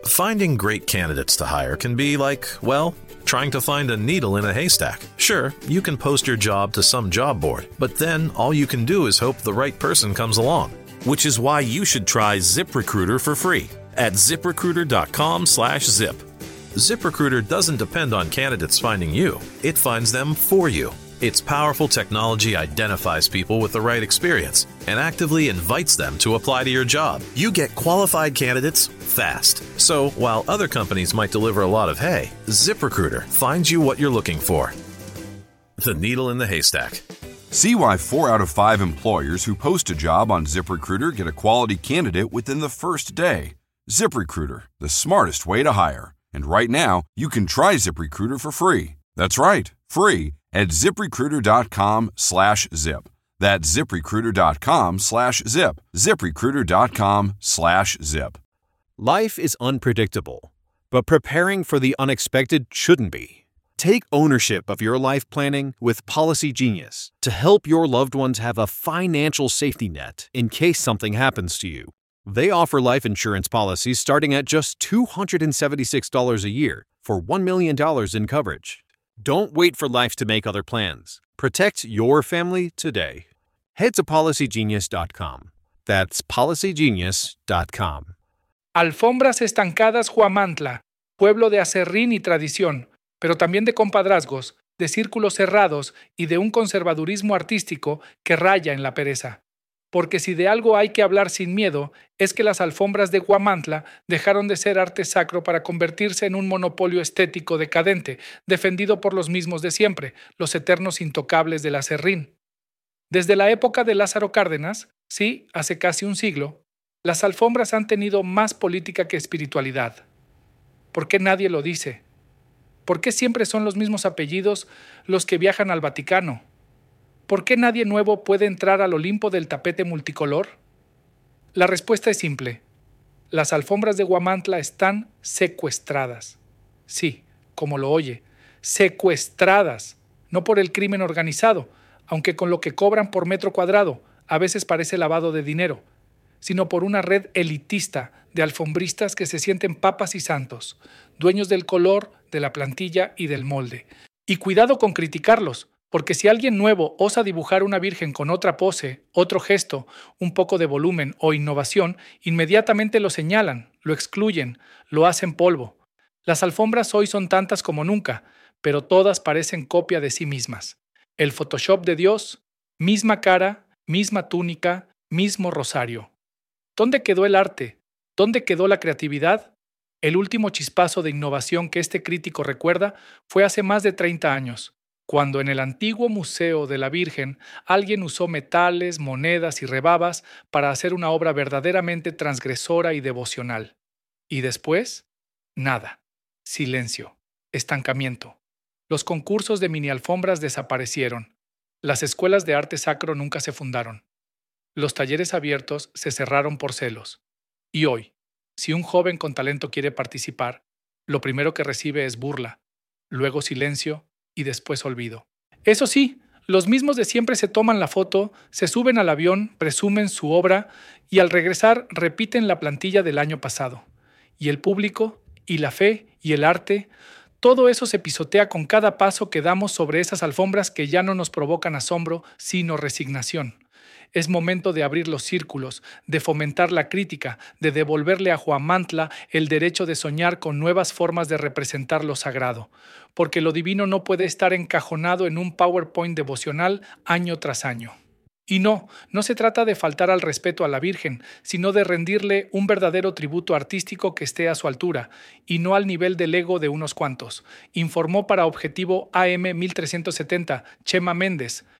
Finding great candidates to hire can be like, well, trying to find a needle in a haystack. Sure, you can post your job to some job board, but then all you can do is hope the right person comes along. Which is why you should try ZipRecruiter for free at ZipRecruiter.com/zip. ZipRecruiter doesn't depend on candidates finding you. It finds them for you. Its powerful technology identifies people with the right experience and actively invites them to apply to your job. You get qualified candidates fast. So while other companies might deliver a lot of hay, ZipRecruiter finds you what you're looking for. The needle in the haystack. See why 4 out of 5 employers who post a job on ZipRecruiter get a quality candidate within the first day. ZipRecruiter, the smartest way to hire. And right now, you can try ZipRecruiter for free. That's right, free at ZipRecruiter.com/zip. That's ZipRecruiter.com/zip. ZipRecruiter.com/zip. Life is unpredictable, but preparing for the unexpected shouldn't be. Take ownership of your life planning with Policy Genius to help your loved ones have a financial safety net in case something happens to you. They offer life insurance policies starting at just $276 a year for $1 million in coverage. Don't wait for life to make other plans. Protect your family today. Head to PolicyGenius.com. That's PolicyGenius.com. Alfombras Estancadas Huamantla, pueblo de aserrín y tradición, pero también de compadrazgos, de círculos cerrados y de un conservadurismo artístico que raya en la pereza. Porque si de algo hay que hablar sin miedo, es que las alfombras de Huamantla dejaron de ser arte sacro para convertirse en un monopolio estético decadente, defendido por los mismos de siempre, los eternos intocables del aserrín. Desde la época de Lázaro Cárdenas, sí, hace casi un siglo, las alfombras han tenido más política que espiritualidad. ¿Por qué nadie lo dice? ¿Por qué siempre son los mismos apellidos los que viajan al Vaticano? ¿Por qué nadie nuevo puede entrar al Olimpo del tapete multicolor? La respuesta es simple. Las alfombras de Huamantla están secuestradas. Sí, como lo oye, secuestradas, no por el crimen organizado, aunque con lo que cobran por metro cuadrado a veces parece lavado de dinero, sino por una red elitista de alfombristas que se sienten papas y santos, dueños del color, de la plantilla y del molde. Y cuidado con criticarlos, porque si alguien nuevo osa dibujar una virgen con otra pose, otro gesto, un poco de volumen o innovación, inmediatamente lo señalan, lo excluyen, lo hacen polvo. Las alfombras hoy son tantas como nunca, pero todas parecen copia de sí mismas. El Photoshop de Dios, misma cara, misma túnica, mismo rosario. ¿Dónde quedó el arte? ¿Dónde quedó la creatividad? El último chispazo de innovación que este crítico recuerda fue hace más de 30 años, cuando en el antiguo Museo de la Virgen alguien usó metales, monedas y rebabas para hacer una obra verdaderamente transgresora y devocional. Y después, nada. Silencio. Estancamiento. Los concursos de mini alfombras desaparecieron. Las escuelas de arte sacro nunca se fundaron. Los talleres abiertos se cerraron por celos. Y hoy, si un joven con talento quiere participar, lo primero que recibe es burla, luego silencio y después olvido. Eso sí, los mismos de siempre se toman la foto, se suben al avión, presumen su obra y al regresar repiten la plantilla del año pasado. Y el público, y la fe, y el arte, todo eso se pisotea con cada paso que damos sobre esas alfombras que ya no nos provocan asombro, sino resignación. Es momento de abrir los círculos, de fomentar la crítica, de devolverle a Huamantla el derecho de soñar con nuevas formas de representar lo sagrado, porque lo divino no puede estar encajonado en un PowerPoint devocional año tras año. Y no se trata de faltar al respeto a la Virgen, sino de rendirle un verdadero tributo artístico que esté a su altura, y no al nivel del ego de unos cuantos, informó para Objetivo AM 1370 Chema Méndez,